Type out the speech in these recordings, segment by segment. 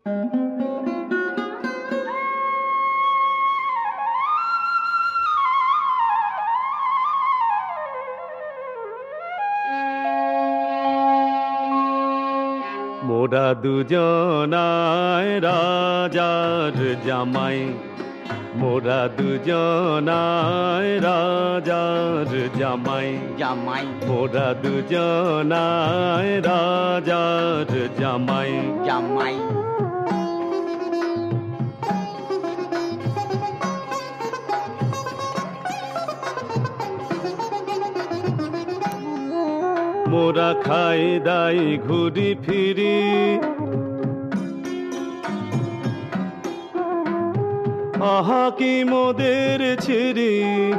মোরা দুজনায় রাজার জামাই, মোরা দুজনায় রাজার জামাই, জামাই মোরা দুজনায় রাজার জামাই, জামাই মোরা খাই দাই ঘুরি ফিরি, আহা কি মোদের ছিরি,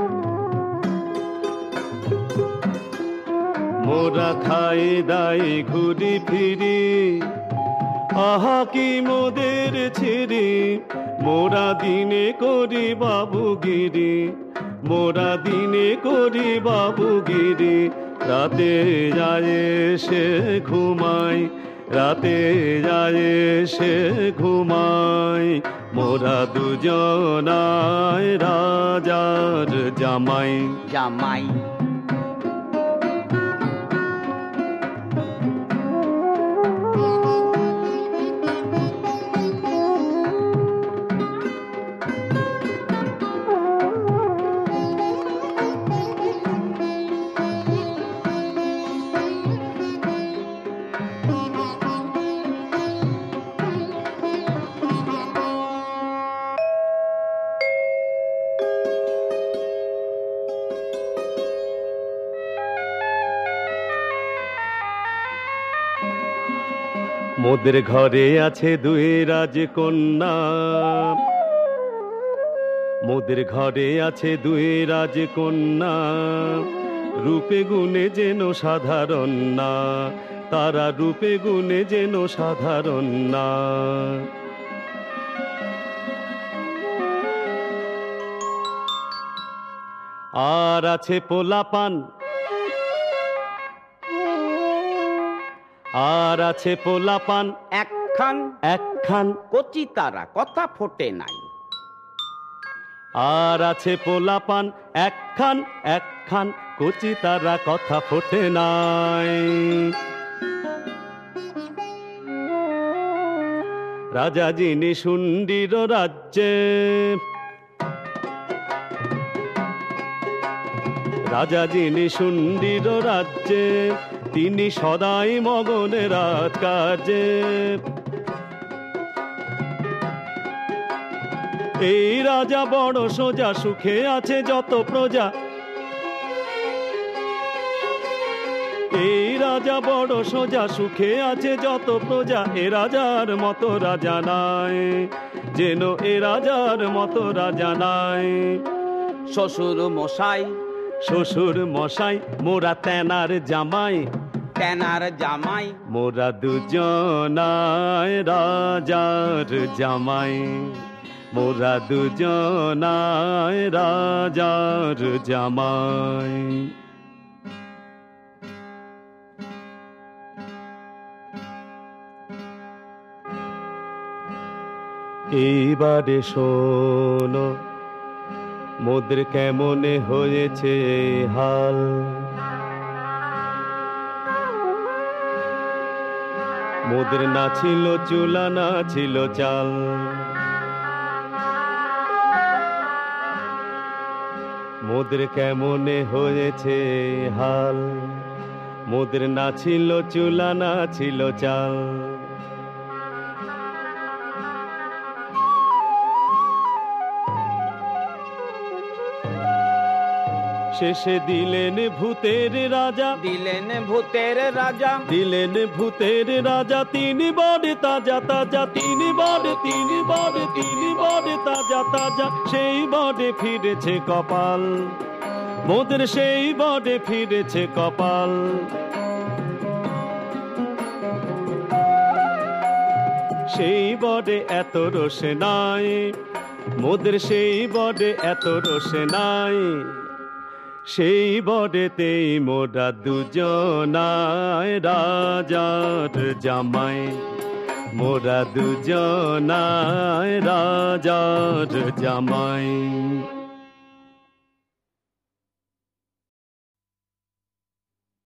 মোরা খাই দাই ঘুরি ফিরি, আহা কি মোদের ছিরি, মোরা দিনে করি বাবুগিরি, মোরা দিনে করি বাবুগিরি, রাতে যায় সে ঘুমাই, রাতে যায় সে ঘুমাই, মোরা দুজনায় রাজার জামাই, জামাই মোদের ঘরে আছে দুই রাজকন্যা, মোদের ঘরে আছে দুই রাজকন্যা, রূপে গুণে যেন সাধারণ না, তারা রূপে গুণে যেন সাধারণ না। আর আছে পোলাপান, আর আছে পোলাপান একখান একখান, কচি তারা কথা ফোটে নাই, আর আছে পোলাপান একখান একখান, কচি তারা কথা ফোটে নাই। রাজা যিনি শুন্ডির রাজ্যে, রাজা যিনি শুন্ডির রাজ্যে, তিনি সদাই মগনে রাত কার্যে। এই রাজা বড় সোজা, সুখে আছে যত প্রজা, এই রাজা বড় সোজা, সুখে আছে যত প্রজা, এ রাজার মতো রাজা নাই, যেন এ রাজার মতো রাজা নাই। শ্বশুর মশাই, শ্বশুর মশাই মোরা তেনার জামাই, তেনার জামাই, মোরা দুজনায় রাজার জামাই, মোরা দুজনায় রাজার জামাই। এইবারে শোনো মোদের কেমনে হয়েছে হাল, মোদের না ছিল চুলা না ছিল চাল, মোদের কেমনে হয়েছে হাল, মোদের না ছিল চুলা না ছিল চাল। শেষে দিলেন ভূতের রাজা, দিলেন ভূতের রাজা, দিলেন ভূতের রাজা, তিনি বড় তাজা তাজা, তিনি বড় তিনি বড় তিনি বড় তাজা তাজা, সেই বড়ে ফিরেছে কপাল, মোদের সেই বড়ে ফিরেছে কপাল। সেই বড়ে এত রোষে নাই, মোদের সেই বড়ে এত রোষে নাই, সেই বড়েতেই মোরা দুজনায় রাজার জামাই, মোরা দুজনায় রাজার জামাই।